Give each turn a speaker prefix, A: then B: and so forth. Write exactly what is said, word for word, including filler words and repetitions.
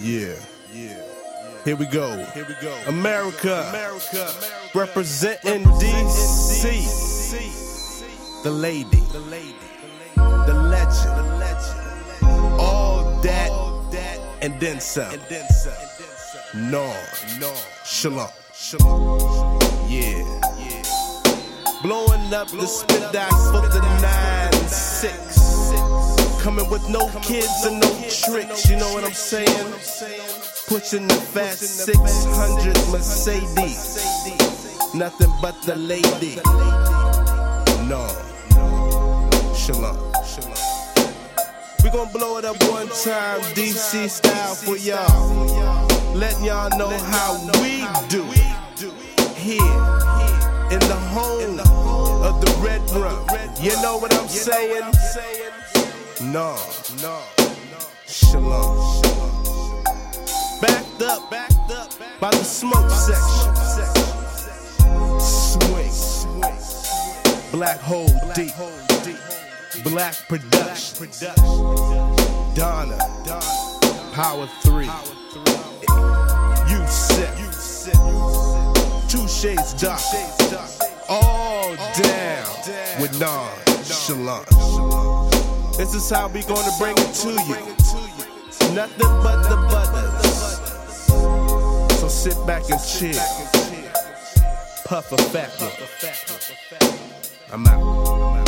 A: Yeah. Yeah. Here we go. Here we go. America. America. Representing D C. The lady. The lady. The legend. The legend. All that. And then some. And then some. No. No. Shalom. Shalom. Yeah. Yeah. Blowing up the spit dock for the nine six. Coming with no kids and no tricks, you know what I'm saying? Pushing the fast six hundred Mercedes. Nothing but the lady. No. Shalom. We gon' blow it up one time, D C style for y'all. Letting y'all know how we do it. Here, in the home of the Red Rum. You know what I'm saying? No, no, Shalom. Backed up, backed up by the smoke section. Swing, Black Hole Deep, Black Production, Donna, Power Three, You Set, Two Shades Dark, all down with non Shalom. This is how we gonna bring it to you. Nothing but the butters. So sit back and chill. Puff a factor. I'm out.